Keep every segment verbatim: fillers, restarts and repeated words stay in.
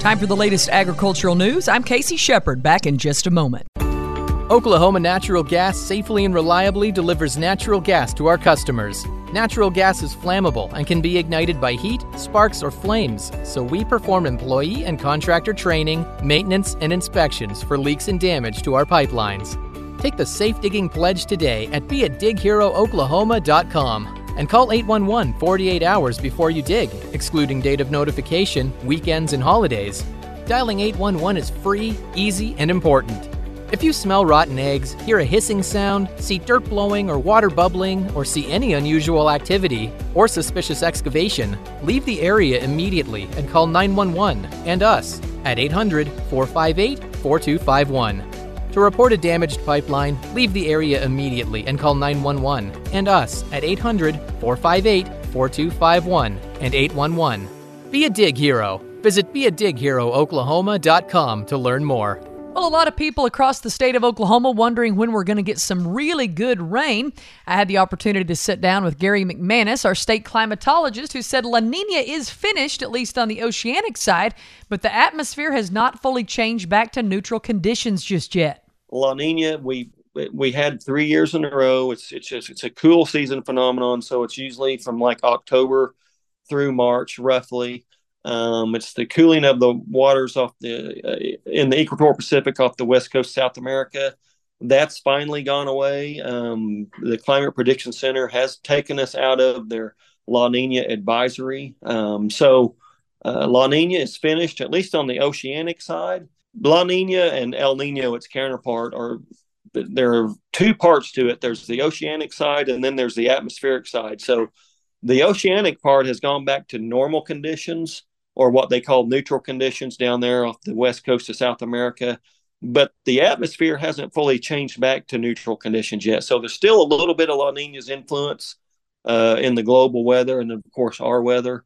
Time for the latest agricultural news. I'm Casey Shepard, back in just a moment. Oklahoma Natural Gas safely and reliably delivers natural gas to our customers. Natural gas is flammable and can be ignited by heat, sparks, or flames, so we perform employee and contractor training, maintenance, and inspections for leaks and damage to our pipelines. Take the Safe Digging Pledge today at be a dig hero oklahoma dot com and call eight one one forty-eight hours before you dig, excluding date of notification, weekends, and holidays. Dialing eight one one is free, easy, and important. If you smell rotten eggs, hear a hissing sound, see dirt blowing or water bubbling, or see any unusual activity or suspicious excavation, leave the area immediately and call nine one one and us at eight hundred, four five eight, four two five one. To report a damaged pipeline, leave the area immediately and call nine one one and us at eight hundred, four five eight, four two five one and eight one one. Be a dig hero. Visit be a dig hero oklahoma dot com to learn more. Well, a lot of people across the state of Oklahoma wondering when we're going to get some really good rain. I had the opportunity to sit down with Gary McManus, our state climatologist, who said La Nina is finished, at least on the oceanic side, but the atmosphere has not fully changed back to neutral conditions just yet. La Nina, we we had three years in a row. It's it's just it's a cool season phenomenon, so it's usually from like October through March, roughly. Um, it's the cooling of the waters off the uh, in the Equatorial Pacific off the west coast of South America. That's finally gone away. Um, the Climate Prediction Center has taken us out of their La Nina advisory. Um, so uh, La Nina is finished, at least on the oceanic side. La Nina and El Nino, its counterpart, are there are two parts to it. There's the oceanic side, and then there's the atmospheric side. So the oceanic part has gone back to normal conditions, or what they call neutral conditions down there off the west coast of South America. But the atmosphere hasn't fully changed back to neutral conditions yet. So there's still a little bit of La Nina's influence uh, in the global weather and, of course, our weather.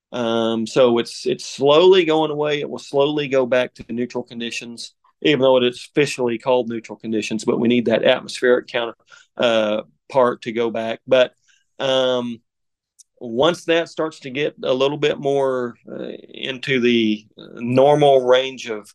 Um, so it's it's slowly going away. It will slowly go back to neutral conditions, even though it's officially called neutral conditions. But we need that atmospheric counter uh, part to go back. But um, once that starts to get a little bit more uh, into the normal range of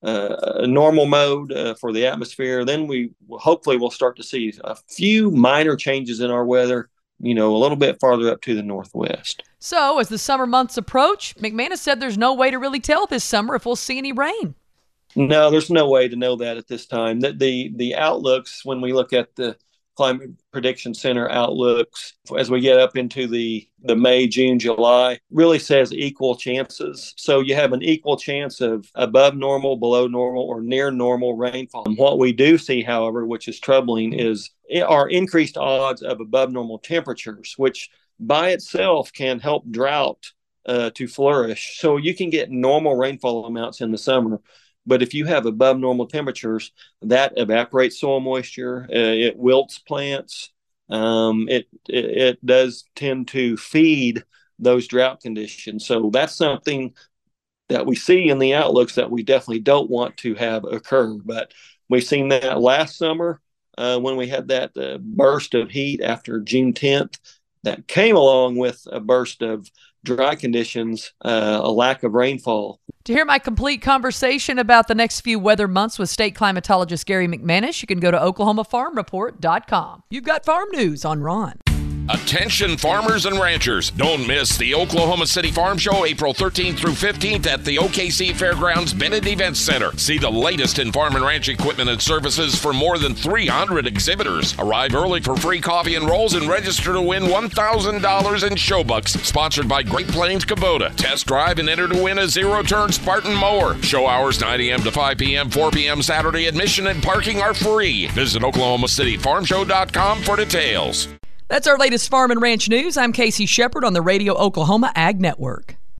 uh, normal mode uh, for the atmosphere, then we will, hopefully we'll start to see a few minor changes in our weather, you know, a little bit farther up to the northwest. So as the summer months approach, McManus said there's no way to really tell this summer if we'll see any rain. No, there's no way to know that at this time. The, the, the outlooks, when we look at the Climate Prediction Center outlooks, as we get up into the, the May, June, July, really says equal chances. So you have an equal chance of above normal, below normal, or near normal rainfall. And what we do see, however, which is troubling, is our increased odds of above normal temperatures, which by itself can help drought uh, to flourish. So you can get normal rainfall amounts in the summer, but if you have above normal temperatures, that evaporates soil moisture. Uh, it wilts plants. Um, it, it it does tend to feed those drought conditions. So that's something that we see in the outlooks that we definitely don't want to have occur. But we've seen that last summer uh, when we had that uh, burst of heat after June tenth. That came along with a burst of dry conditions, uh, a lack of rainfall. To hear my complete conversation about the next few weather months with state climatologist Gary McManus, you can go to oklahoma farm report dot com. You've got farm news on Ron. Attention farmers and ranchers, don't miss the Oklahoma City Farm Show April thirteenth through fifteenth at the O K C Fairgrounds Bennett Events Center. See the latest in farm and ranch equipment and services for more than three hundred exhibitors. Arrive early for free coffee and rolls and register to win one thousand dollars in Showbucks. Sponsored by Great Plains Kubota. Test drive and enter to win a zero-turn Spartan mower. Show hours nine a.m. to five p.m., four p.m. Saturday. Admission and parking are free. Visit oklahoma city farm show dot com for details. That's our latest farm and ranch news. I'm Casey Shepard on the Radio Oklahoma Ag Network.